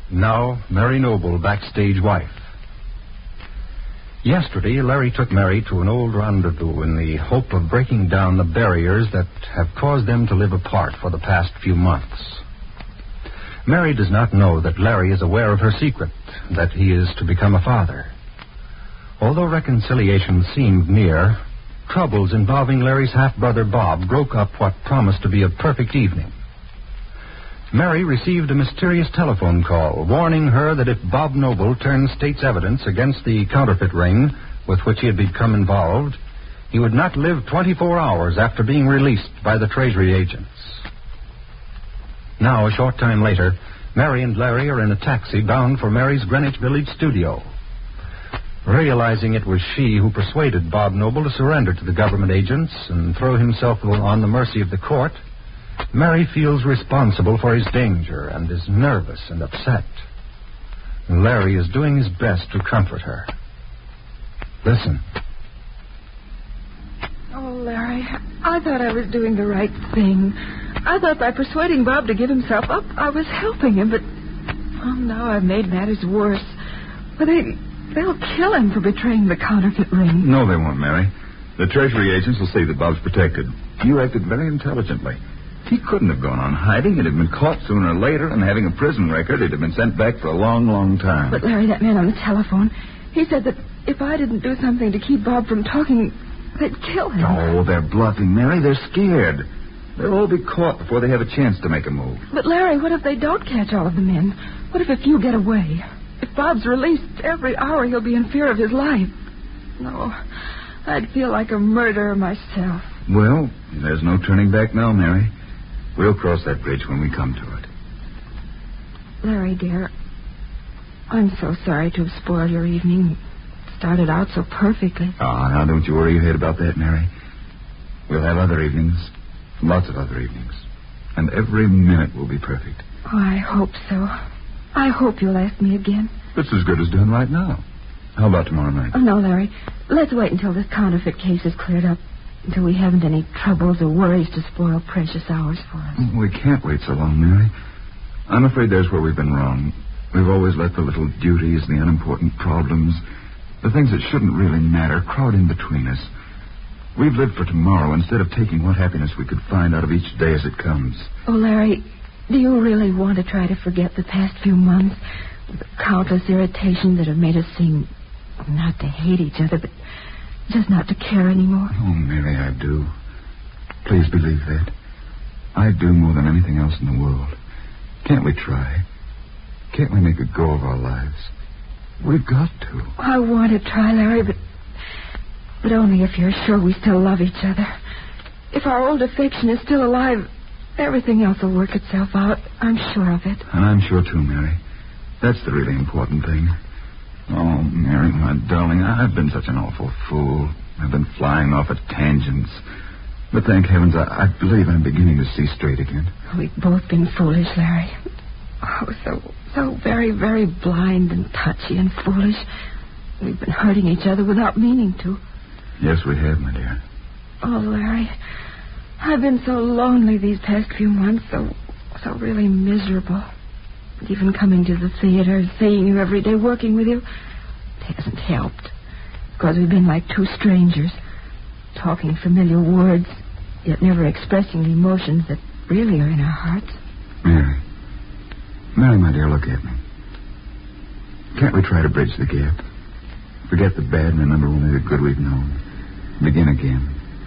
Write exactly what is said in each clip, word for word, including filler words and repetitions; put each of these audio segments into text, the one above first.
Now, Mary Noble, backstage wife. Yesterday, Larry took Mary to an old rendezvous in the hope of breaking down the barriers that have caused them to live apart for the past few months. Mary does not know that Larry is aware of her secret, that he is to become a father. Although reconciliation seemed near, troubles involving Larry's half-brother Bob broke up what promised to be a perfect evening. Mary received a mysterious telephone call warning her that if Bob Noble turned state's evidence against the counterfeit ring with which he had become involved, he would not live twenty-four hours after being released by the Treasury agents. Now, a short time later, Mary and Larry are in a taxi bound for Mary's Greenwich Village studio. Realizing it was she who persuaded Bob Noble to surrender to the government agents and throw himself on the mercy of the court, Mary feels responsible for his danger and is nervous and upset. Larry is doing his best to comfort her. Listen. Oh, Larry, I thought I was doing the right thing. I thought by persuading Bob to give himself up, I was helping him, but oh, now I've made matters worse. But they, they'll kill him for betraying the counterfeit ring. No, they won't, Mary. The Treasury agents will say that Bob's protected. You acted very intelligently. He couldn't have gone on hiding. He'd have been caught sooner or later, and having a prison record, he'd have been sent back for a long, long time. But, Larry, that man on the telephone, he said that if I didn't do something to keep Bob from talking, they'd kill him. Oh, they're bluffing, Mary. They're scared. They'll all be caught before they have a chance to make a move. But, Larry, what if they don't catch all of the men? What if a few get away? If Bob's released, every hour he'll be in fear of his life. No, I'd feel like a murderer myself. Well, there's no turning back now, Mary. We'll cross that bridge when we come to it. Larry, dear, I'm so sorry to have spoiled your evening. It started out so perfectly. Oh, now don't you worry your head about that, Mary. We'll have other evenings. Lots of other evenings. And every minute will be perfect. Oh, I hope so. I hope you'll ask me again. It's as good as done right now. How about tomorrow night? Oh, no, Larry. Let's wait until this counterfeit case is cleared up. Until we haven't any troubles or worries to spoil precious hours for us. We can't wait so long, Mary. I'm afraid there's where we've been wrong. We've always let the little duties, the unimportant problems, the things that shouldn't really matter, crowd in between us. We've lived for tomorrow instead of taking what happiness we could find out of each day as it comes. Oh, Larry, do you really want to try to forget the past few months? The countless irritations that have made us seem not to hate each other, but just not to care anymore? Oh, Mary, I do. Please believe that. I do more than anything else in the world. Can't we try? Can't we make a go of our lives? We've got to. I want to try, Larry, but but only if you're sure we still love each other. If our old affection is still alive, everything else will work itself out. I'm sure of it. And I'm sure, too, Mary. That's the really important thing. Oh, Mary, my darling, I've been such an awful fool. I've been flying off at tangents. But thank heavens, I, I believe I'm beginning to see straight again. We've both been foolish, Larry. Oh, so, so very, very blind and touchy and foolish. We've been hurting each other without meaning to. Yes, we have, my dear. Oh, Larry, I've been so lonely these past few months, so, so really miserable. Even coming to the theater, seeing you every day, working with you, it hasn't helped. Because we've been like two strangers, talking familiar words, yet never expressing the emotions that really are in our hearts. Mary. Mary, my dear, look at me. Can't we try to bridge the gap? Forget the bad and remember only the good we've known. Begin again.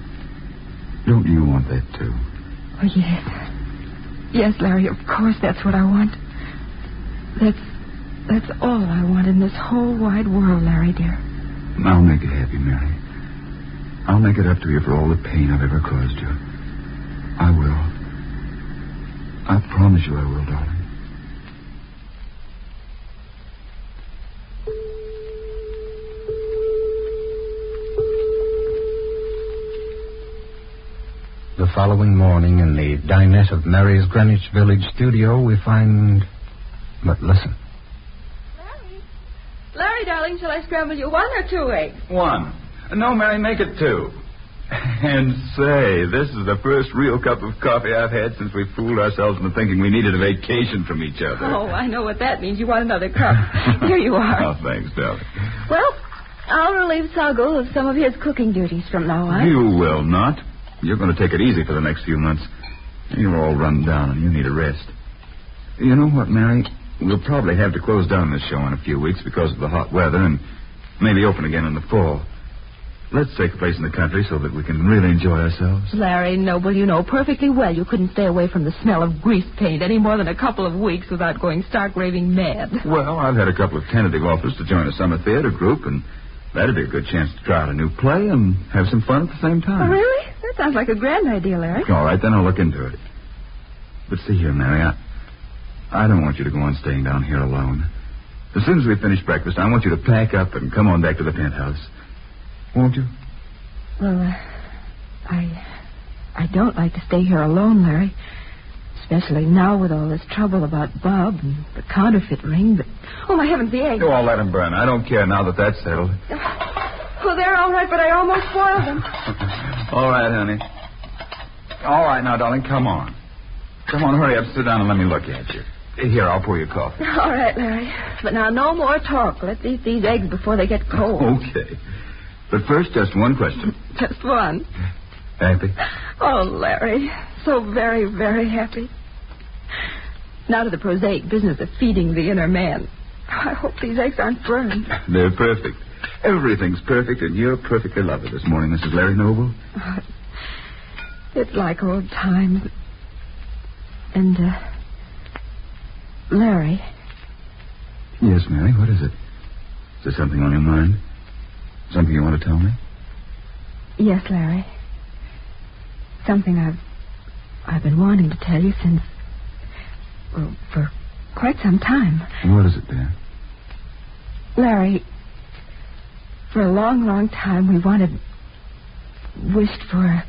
Don't you want that, too? Oh, yes. Yes, Larry, of course that's what I want. That's that's all I want in this whole wide world, Larry, dear. I'll make you happy, Mary. I'll make it up to you for all the pain I've ever caused you. I will. I promise you I will, darling. The following morning in the dinette of Mary's Greenwich Village studio, we find... But listen. Larry. Larry, darling, shall I scramble you one or two eggs? One. No, Mary, make it two. And say, this is the first real cup of coffee I've had since we fooled ourselves into thinking we needed a vacation from each other. Oh, I know what that means. You want another cup. Here you are. Oh, thanks, darling. Well, I'll relieve Sago of some of his cooking duties from now on. You will not. You're going to take it easy for the next few months. You're all run down and you need a rest. You know what, Mary? We'll probably have to close down this show in a few weeks because of the hot weather and maybe open again in the fall. Let's take a place in the country so that we can really enjoy ourselves. Larry Noble, you know perfectly well you couldn't stay away from the smell of grease paint any more than a couple of weeks without going stark raving mad. Well, I've had a couple of tentative offers to join a summer theater group, and that'd be a good chance to try out a new play and have some fun at the same time. Oh, really? That sounds like a grand idea, Larry. All right, then I'll look into it. But see here, Mary, I, I don't want you to go on staying down here alone. As soon as we finish breakfast, I want you to pack up and come on back to the penthouse. Won't you? Well, uh, I... I don't like to stay here alone, Larry. Especially now with all this trouble about Bob and the counterfeit ring, but... Oh, my heavens, the eggs. Oh, I'll let them burn. I don't care now that that's settled. Oh, they're all right, but I almost spoiled them. All right, honey. All right, now, darling, come on. Come on, hurry up, sit down, and let me look at you. Here, I'll pour you coffee. All right, Larry. But now, no more talk. Let's eat these eggs before they get cold. Okay. But first, just one question. Just one. Happy? Oh, Larry. So very, very happy. Now to the prosaic business of feeding the inner man. I hope these eggs aren't burned. They're perfect. Everything's perfect, and you're perfectly lovely this morning, Missus Larry Noble. Oh, it's like old times. And, uh... Larry. Yes, Mary, what is it? Is there something on your mind? Something you want to tell me? Yes, Larry. Something I've I've been wanting to tell you since, well, for quite some time. What is it, dear? Larry, for a long, long time we wanted, wished for, a,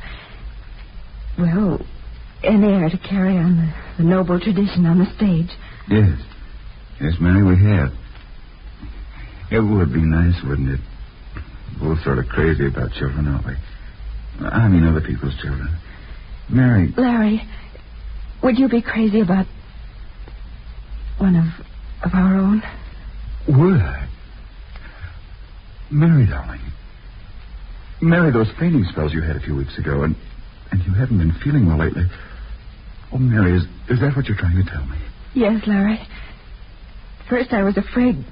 well, an heir to carry on the, the noble tradition on the stage. Yes. Yes, Mary, we have. It would be nice, wouldn't it? We're both sort of crazy about children, aren't we? I mean other people's children. Mary... Larry, would you be crazy about one of of our own? Would I? Mary, darling. Mary, those fainting spells you had a few weeks ago, and, and you haven't been feeling well lately. Oh, Mary, is, is that what you're trying to tell me? Yes, Larry. First I was afraid,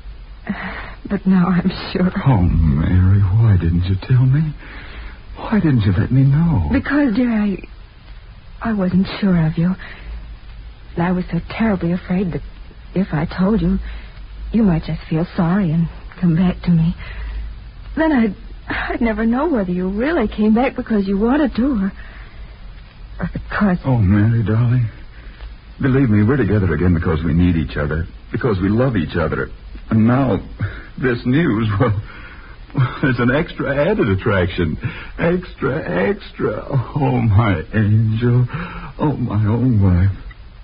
but now I'm sure. Oh, Mary, why didn't you tell me? Why didn't you let me know? Because, dear, I... I wasn't sure of you. And I was so terribly afraid that if I told you, you might just feel sorry and come back to me. Then I'd... I'd never know whether you really came back because you wanted to or... or because... Oh, Mary, darling. Believe me, we're together again because we need each other. Because we love each other. And now, this news, well... There's an extra added attraction. Extra, extra. Oh, my angel. Oh, my own wife.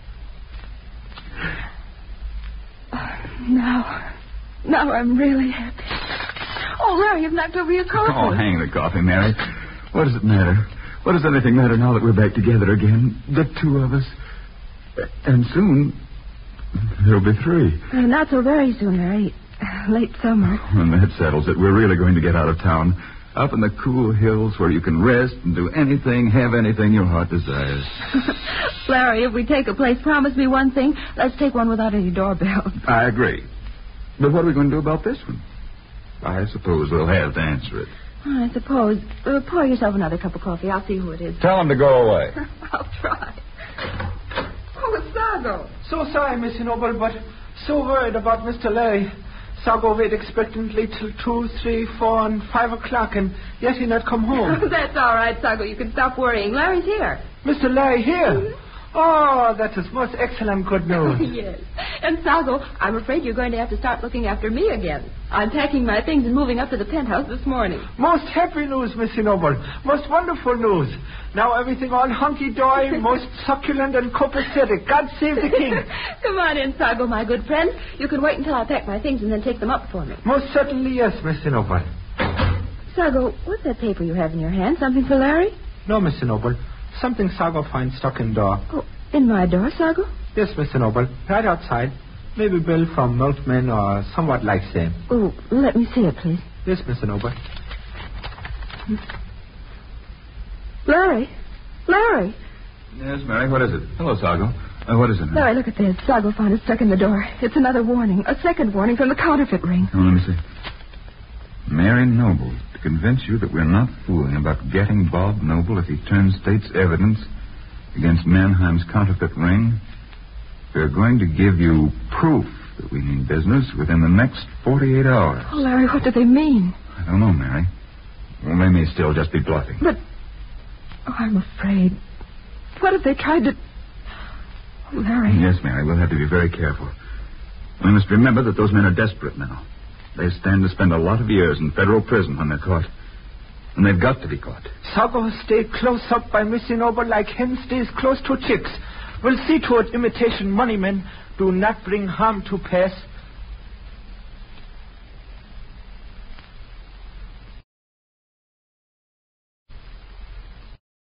Now, now I'm really happy. Oh, Larry, you've knocked over your coffee. Oh, hang the coffee, Mary. What does it matter? What does anything matter now that we're back together again? The two of us. And soon, there'll be three. Uh, not so very soon, Larry. Late summer. And that settles it. We're really going to get out of town. Up in the cool hills where you can rest and do anything, have anything your heart desires. Larry, if we take a place, promise me one thing. Let's take one without any doorbell. I agree. But what are we going to do about this one? I suppose we'll have to answer it. Oh, I suppose. Uh, pour yourself another cup of coffee. I'll see who it is. Tell him to go away. I'll try. Oh, it's Sago. So sorry, Missus Noble, but so worried about Mister Larry. Sago wait expectantly till two, three, four, and five o'clock, and yet he not come home. That's all right, Sago. You can stop worrying. Larry's here. Mister Larry here? Mm-hmm. Oh, that is most excellent good news. Yes. And, Sago, I'm afraid you're going to have to start looking after me again. I'm packing my things and moving up to the penthouse this morning. Most happy news, Missus Noble. Most wonderful news. Now everything all hunky-dory, most succulent and copacetic. God save the king. Come on in, Sago, my good friend. You can wait until I pack my things and then take them up for me. Most certainly, yes, Missus Noble. Sago, what's that paper you have in your hand? Something for Larry? No, Mister Noble. Something Sago finds stuck in door. Oh, in my door, Sago? Yes, Mister Noble. Right outside. Maybe bill from milkman or somewhat like same. Oh, let me see it, please. Yes, Mister Noble. Larry? Larry? Yes, Mary, what is it? Hello, Sago. Uh, what is it? Larry, look at this. Sago found it stuck in the door. It's another warning. A second warning from the counterfeit ring. Oh, let me see. Mary Noble, to convince you that we're not fooling about getting Bob Noble if he turns state's evidence against Mannheim's counterfeit ring, we're going to give you proof that we mean business within the next forty-eight hours. Oh, Larry, what do they mean? I don't know, Mary. Well, they may still just be bluffing. But, oh, I'm afraid. What if they tried to... Oh, Larry. Yes, Mary, we'll have to be very careful. We must remember that those men are desperate now. They stand to spend a lot of years in federal prison when they're caught. And they've got to be caught. Sago stay close up by Mister Noble like hen stays close to chicks. We'll see to it imitation money men do not bring harm to pass.